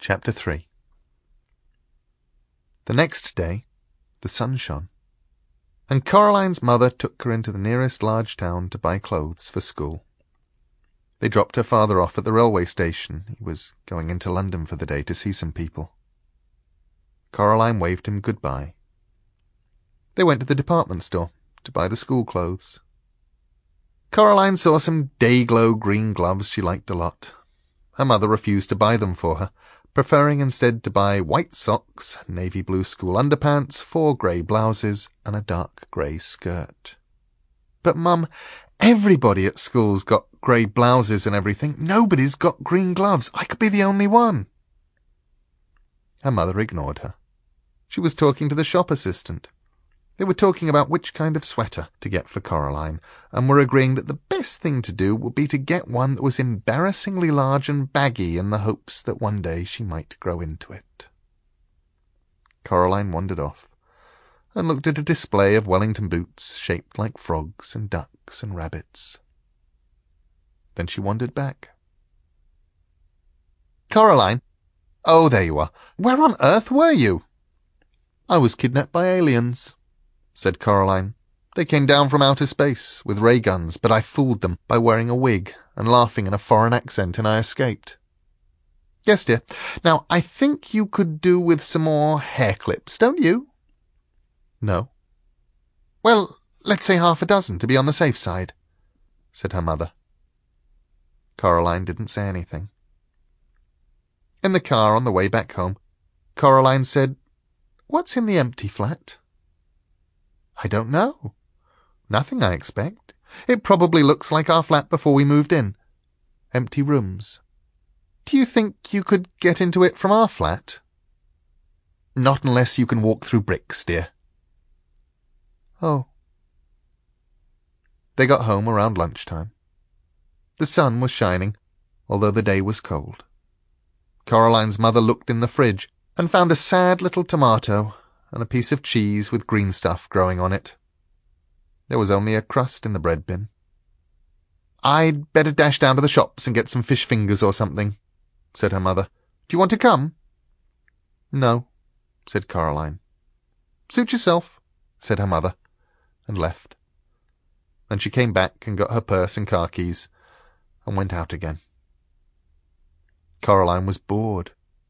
Chapter 3. The next day, the sun shone, and Caroline's mother took her into the nearest large town to buy clothes for school. They dropped her father off at the railway station. He was going into London for the day to see some people. Caroline waved him goodbye. They went to the department store to buy the school clothes. Caroline saw some day-glow green gloves she liked a lot. Her mother refused to buy them for her, preferring instead to buy white socks, navy blue school underpants, 4 grey blouses, and a dark grey skirt. "But, Mum, everybody at school's got grey blouses and everything. Nobody's got green gloves. I could be the only one." Her mother ignored her. She was talking to the shop assistant. They were talking about which kind of sweater to get for Caroline, and were agreeing that the best thing to do would be to get one that was embarrassingly large and baggy in the hopes that one day she might grow into it. Caroline wandered off and looked at a display of Wellington boots shaped like frogs and ducks and rabbits. Then she wandered back. "Caroline! Oh, there you are. Where on earth were you?" "I was kidnapped by aliens," said Caroline. "They came down from outer space with ray guns, but I fooled them by wearing a wig and laughing in a foreign accent, and I escaped." "Yes, dear. Now, I think you could do with some more hair clips, don't you?" "No." "Well, let's say 6 to be on the safe side," said her mother. Caroline didn't say anything. In the car on the way back home, Caroline said, "What's in the empty flat?" "I don't know. Nothing, I expect. It probably looks like our flat before we moved in. Empty rooms. Do you think you could get into it from our flat?" "Not unless you can walk through bricks, dear." "Oh." They got home around lunchtime. The sun was shining, although the day was cold. Caroline's mother looked in the fridge and found a sad little tomato and a piece of cheese with green stuff growing on it. There was only a crust in the bread bin. "I'd better dash down to the shops and get some fish fingers or something," said her mother. "Do you want to come?" "No," said Caroline. "Suit yourself," said her mother, and left. Then she came back and got her purse and car keys and went out again. Caroline was bored.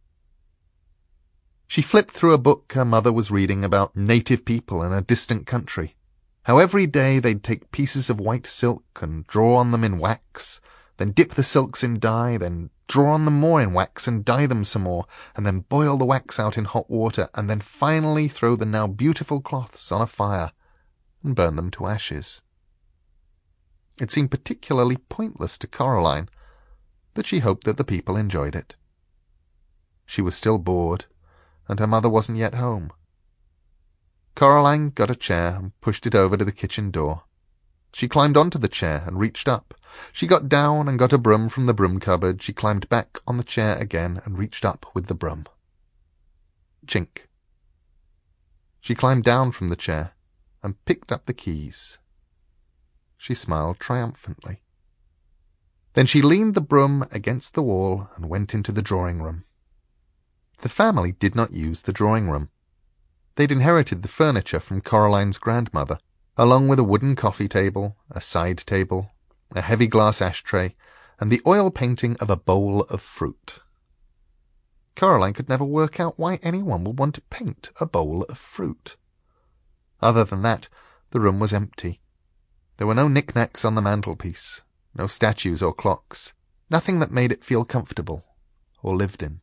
She flipped through a book her mother was reading about native people in a distant country, how every day they'd take pieces of white silk and draw on them in wax, then dip the silks in dye, then draw on them more in wax and dye them some more, and then boil the wax out in hot water, and then finally throw the now beautiful cloths on a fire and burn them to ashes. It seemed particularly pointless to Caroline, but she hoped that the people enjoyed it. She was still bored, and her mother wasn't yet home. Caroline got a chair and pushed it over to the kitchen door. She climbed onto the chair and reached up. She got down and got a broom from the broom cupboard. She climbed back on the chair again and reached up with the broom. Chink. She climbed down from the chair and picked up the keys. She smiled triumphantly. Then she leaned the broom against the wall and went into the drawing room. The family did not use the drawing room. They'd inherited the furniture from Caroline's grandmother, along with a wooden coffee table, a side table, a heavy glass ashtray, and the oil painting of a bowl of fruit. Caroline could never work out why anyone would want to paint a bowl of fruit. Other than that, the room was empty. There were no knickknacks on the mantelpiece, no statues or clocks, nothing that made it feel comfortable or lived in.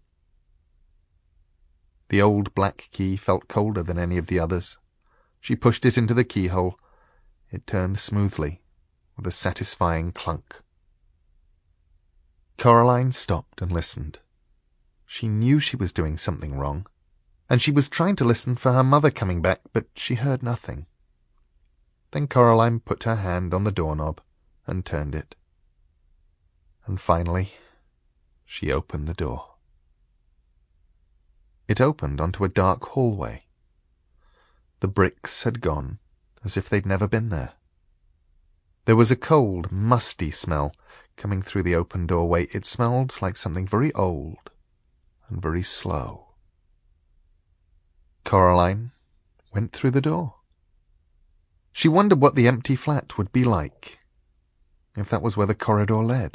The old black key felt colder than any of the others. She pushed it into the keyhole. It turned smoothly, with a satisfying clunk. Caroline stopped and listened. She knew she was doing something wrong, and she was trying to listen for her mother coming back, but she heard nothing. Then Caroline put her hand on the doorknob and turned it. And finally, she opened the door. It opened onto a dark hallway. The bricks had gone, as if they'd never been there. There was a cold, musty smell coming through the open doorway. It smelled like something very old and very slow. Coraline went through the door. She wondered what the empty flat would be like, if that was where the corridor led.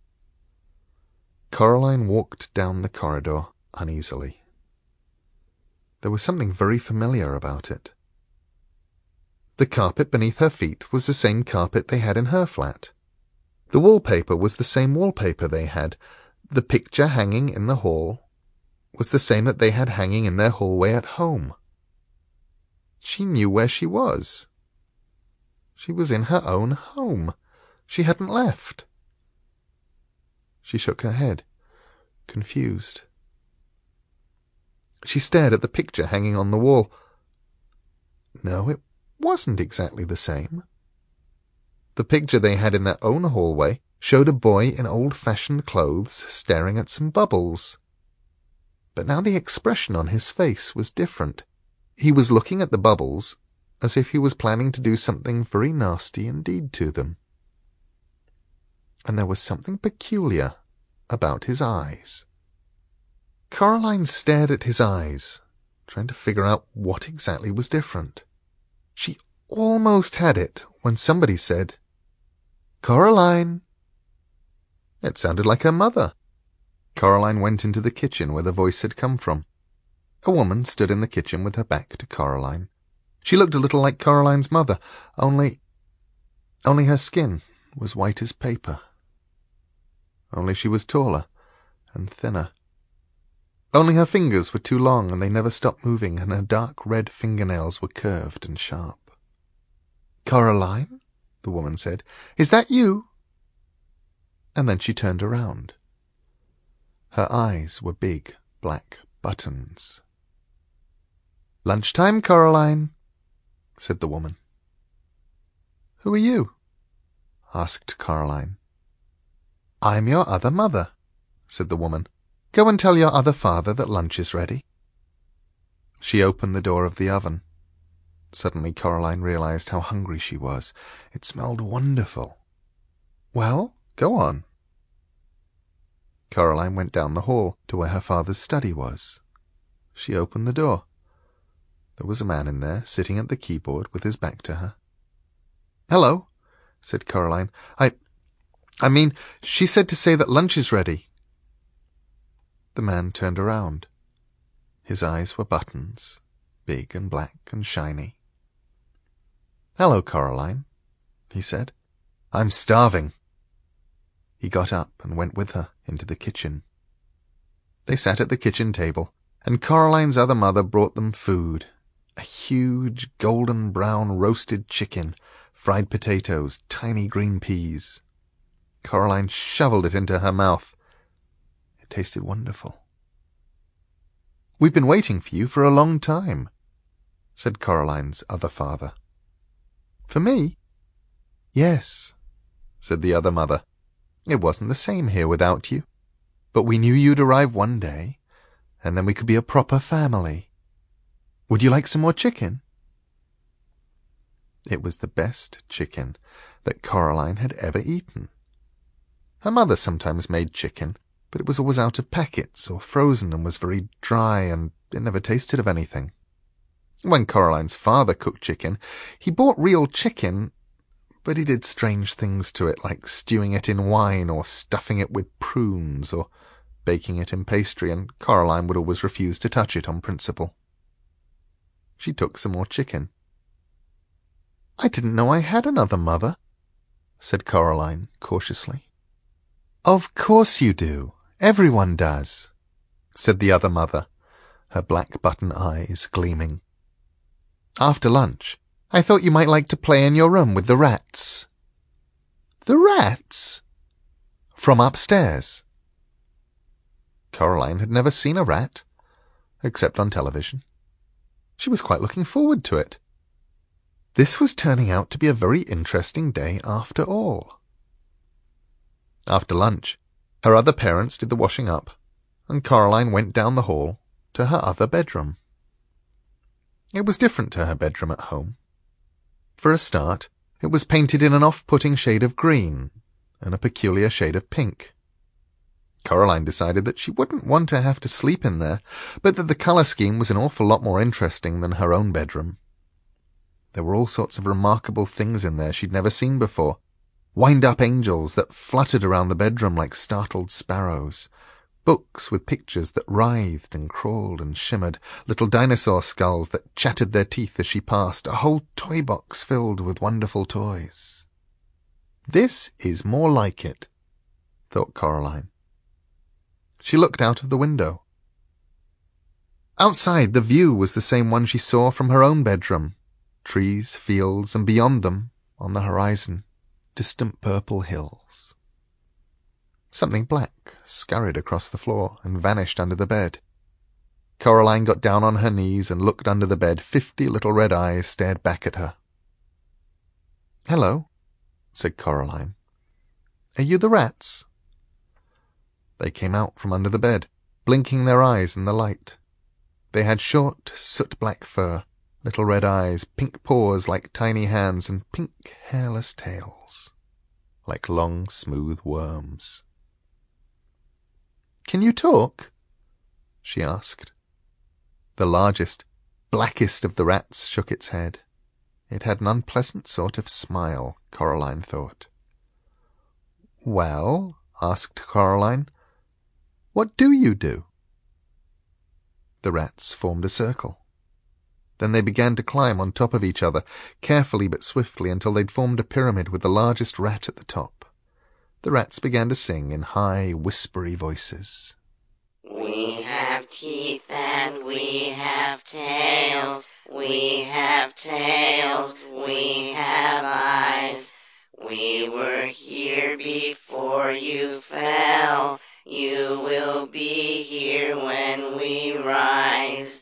Coraline walked down the corridor uneasily. There was something very familiar about it. The carpet beneath her feet was the same carpet they had in her flat. The wallpaper was the same wallpaper they had. The picture hanging in the hall was the same that they had hanging in their hallway at home. She knew where she was. She was in her own home. She hadn't left. She shook her head, confused. She stared at the picture hanging on the wall. No, it wasn't exactly the same. The picture they had in their own hallway showed a boy in old-fashioned clothes staring at some bubbles. But now the expression on his face was different. He was looking at the bubbles as if he was planning to do something very nasty indeed to them. And there was something peculiar about his eyes. Coraline stared at his eyes, trying to figure out what exactly was different. She almost had it when somebody said, "Coraline." It sounded like her mother. Coraline went into the kitchen where the voice had come from. A woman stood in the kitchen with her back to Coraline. She looked a little like Coraline's mother, only her skin was white as paper. Only she was taller and thinner. Only her fingers were too long and they never stopped moving, and her dark red fingernails were curved and sharp. "Coraline," the woman said, "is that you?" And then she turned around. Her eyes were big black buttons. "Lunchtime, Coraline," said the woman. "Who are you?" asked Coraline. "I'm your other mother," said the woman. "Go and tell your other father that lunch is ready." She opened the door of the oven. Suddenly Coraline realized how hungry she was. It smelled wonderful. "Well, go on." Coraline went down the hall to where her father's study was. She opened the door. There was a man in there, sitting at the keyboard with his back to her. "Hello," said Coraline. I mean, she said to say that lunch is ready." The man turned around. His eyes were buttons, big and black and shiny. "Hello, Coraline," he said. "I'm starving." He got up and went with her into the kitchen. They sat at the kitchen table, and Coraline's other mother brought them food. A huge golden-brown roasted chicken, fried potatoes, tiny green peas. Coraline shoveled it into her mouth. It tasted wonderful. "We've been waiting for you for a long time," said Coraline's other father. "For me?" "Yes," said the other mother. "It wasn't the same here without you. But we knew you'd arrive one day, and then we could be a proper family. Would you like some more chicken?" It was the best chicken that Coraline had ever eaten. Her mother sometimes made chicken, but it was always out of packets or frozen and was very dry, and it never tasted of anything. When Coraline's father cooked chicken, he bought real chicken, but he did strange things to it, like stewing it in wine or stuffing it with prunes or baking it in pastry, and Coraline would always refuse to touch it on principle. She took some more chicken. "I didn't know I had another mother," said Coraline cautiously. "Of course you do. Everyone does," said the other mother, her black button eyes gleaming. "After lunch, I thought you might like to play in your room with the rats." "The rats?" "From upstairs." Coraline had never seen a rat, except on television. She was quite looking forward to it. This was turning out to be a very interesting day after all. After lunch, her other parents did the washing up, and Coraline went down the hall to her other bedroom. It was different to her bedroom at home. For a start, it was painted in an off-putting shade of green and a peculiar shade of pink. Coraline decided that she wouldn't want to have to sleep in there, but that the colour scheme was an awful lot more interesting than her own bedroom. There were all sorts of remarkable things in there she'd never seen before. Wind-up angels that fluttered around the bedroom like startled sparrows. Books with pictures that writhed and crawled and shimmered. Little dinosaur skulls that chattered their teeth as she passed. A whole toy box filled with wonderful toys. This is more like it, thought Coraline. She looked out of the window. Outside, the view was the same one she saw from her own bedroom. Trees, fields, and beyond them, on the horizon, distant purple hills. Something black scurried across the floor and vanished under the bed. Coraline got down on her knees and looked under the bed. 50 little red eyes stared back at her. "Hello," said Coraline. "Are you the rats?" They came out from under the bed, blinking their eyes in the light. They had short, soot-black fur, little red eyes, pink paws like tiny hands, and pink, hairless tails, like long, smooth worms. "Can you talk?" she asked. The largest, blackest of the rats shook its head. It had an unpleasant sort of smile, Coraline thought. "Well," asked Coraline, "what do you do?" The rats formed a circle. Then they began to climb on top of each other, carefully but swiftly, until they'd formed a pyramid with the largest rat at the top. The rats began to sing in high, whispery voices. "We have teeth and we have tails. We have tails, we have eyes. We were here before you fell. You will be here when we rise."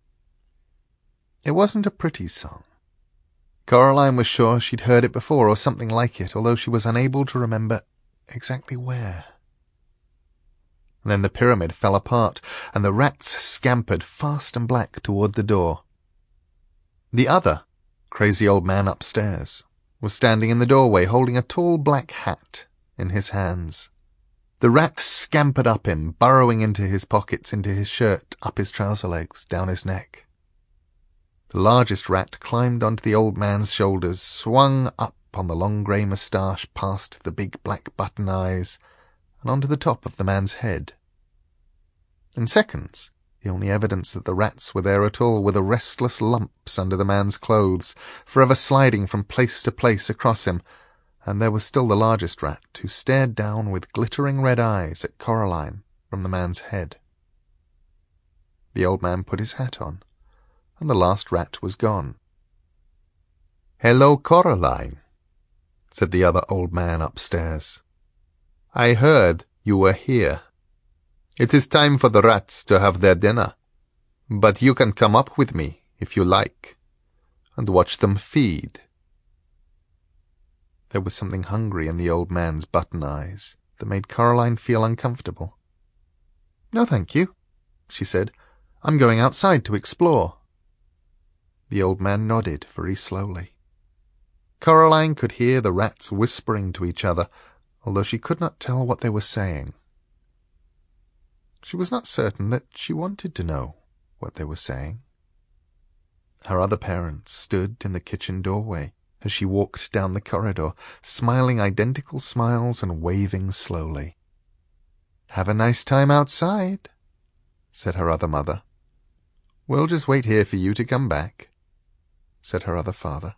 It wasn't a pretty song. Coraline was sure she'd heard it before or something like it, although she was unable to remember exactly where. Then the pyramid fell apart, and the rats scampered fast and black toward the door. The other, crazy old man upstairs, was standing in the doorway holding a tall black hat in his hands. The rats scampered up him, burrowing into his pockets, into his shirt, up his trouser legs, down his neck. The largest rat climbed onto the old man's shoulders, swung up on the long grey moustache past the big black button eyes, and onto the top of the man's head. In seconds, the only evidence that the rats were there at all were the restless lumps under the man's clothes, forever sliding from place to place across him, and there was still the largest rat, who stared down with glittering red eyes at Coraline from the man's head. The old man put his hat on, and the last rat was gone. "Hello, Coraline," said the other old man upstairs. "I heard you were here. It is time for the rats to have their dinner, but you can come up with me, if you like, and watch them feed." There was something hungry in the old man's button eyes that made Coraline feel uncomfortable. "No, thank you," she said. "I'm going outside to explore." The old man nodded very slowly. Coraline could hear the rats whispering to each other, although she could not tell what they were saying. She was not certain that she wanted to know what they were saying. Her other parents stood in the kitchen doorway as she walked down the corridor, smiling identical smiles and waving slowly. "Have a nice time outside," said her other mother. "We'll just wait here for you to come back," said her other father.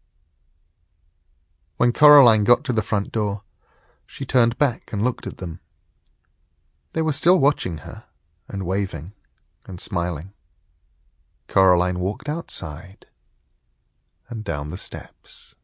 When Coraline got to the front door, she turned back and looked at them. They were still watching her, and waving, and smiling. Coraline walked outside, and down the steps.